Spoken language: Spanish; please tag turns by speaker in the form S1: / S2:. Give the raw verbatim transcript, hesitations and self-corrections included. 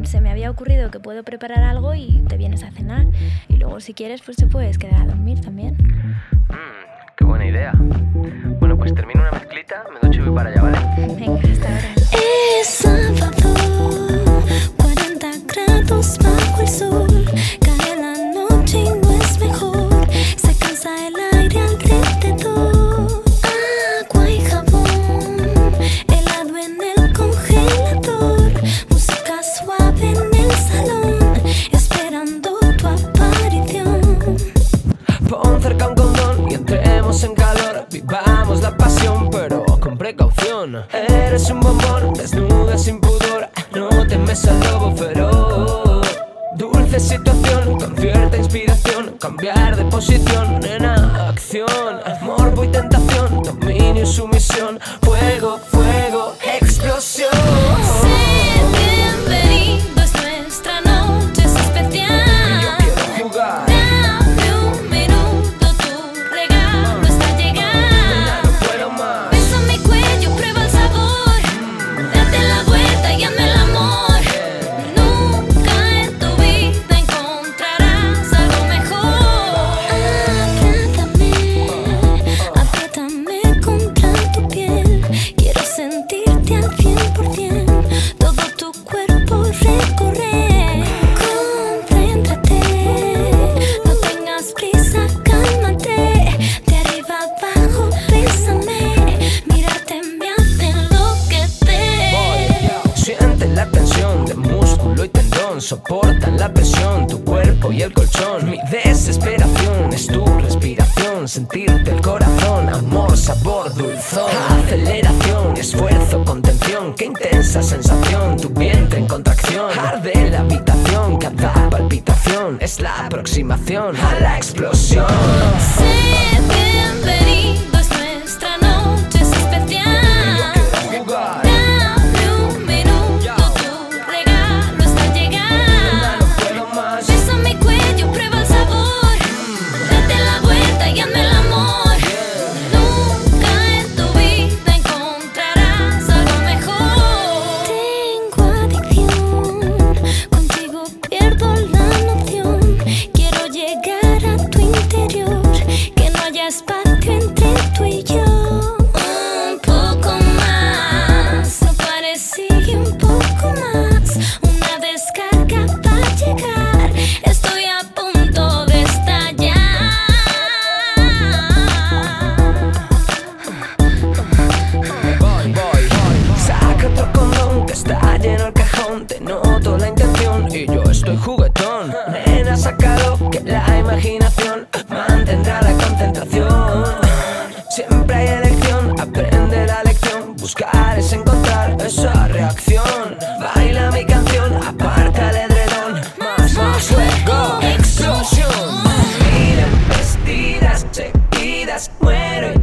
S1: se me había ocurrido que puedo preparar algo y te vienes a cenar. Y luego si quieres pues te puedes quedar a dormir también.
S2: Mmm, qué buena idea. Bueno, pues termino una mezclita, me ducho y voy para allá, ¿vale?
S1: Venga, hasta ahora.
S3: Es sábado, cuarenta grados bajo el sol. Cae la noche y no es mejor. Se cansa el aire alrededor. Agua y jabón, helado en el congelador. Música suave en el salón, esperando tu aparición.
S2: Pon cerca un condón y entremos en calor. Vivamos la pasión, pero con precaución. Eres un bombón, desnuda sin pudor. No temes al lobo feroz. Dulce situación, con cierta inspiración. Cambiar de posición en acción. Morbo y tentación, dominio y sumisión. Fuego, fuego, explosión.
S3: Sé bienvenido, es nuestra noche, es especial.
S2: Yo quiero jugar.
S3: Dame un minuto, tu regalo está llegando.
S2: No puedo más.
S3: Besa mi cuello, prueba el sabor. Date la vuelta y hazme el amor. Nunca en tu vida encontrarás algo mejor. Abrázame, apriétame contra tu piel. Quiero sentirte al cien por ciento, todo tu cuerpo recorrer. Concéntrate, no tengas prisa, cálmate. De arriba abajo, bésame. Mirarte me hace enloquecer.
S2: Siente la tensión de músculo y tendón. Soportan la presión, tu cuerpo y el colchón. Mi desesperación es tu respiración. Sentirte el corazón, amor, sabor, dulzón. Aceleración, esfuerzo, contención. Qué intensa sensación, tu vientre en contracción. Arde la habitación, cada palpitación es la aproximación a la explosión.
S3: Sé bienvenido, es nuestra noche, es especial.
S2: Quiero jugar.
S3: Dame un minuto, tu regalo está llegando.
S2: No puedo más.
S3: Besa mi cuello, prueba el sabor. Date la vuelta y hazme el amor. Nunca en tu vida encontrarás algo mejor. Tengo adicción, contigo pierdo la noción. Quiero llegar a tu interior, que no haya espacio entre tú y yo. Un poco más, no parece un poco más. Una descarga para llegar, estoy a punto de estallar.
S2: Voy, voy, voy. Saca otro condón que está lleno el cajón. Te noto la intención y yo estoy juguetón. Nena, sácalo que la imaginación mantendrá la concentración. Siempre hay elección, aprende la lección. Buscar es encontrar esa reacción. Baila mi canción, aparta el edredón. Más, más fuego, explosión. Mil embestidas seguidas, muero y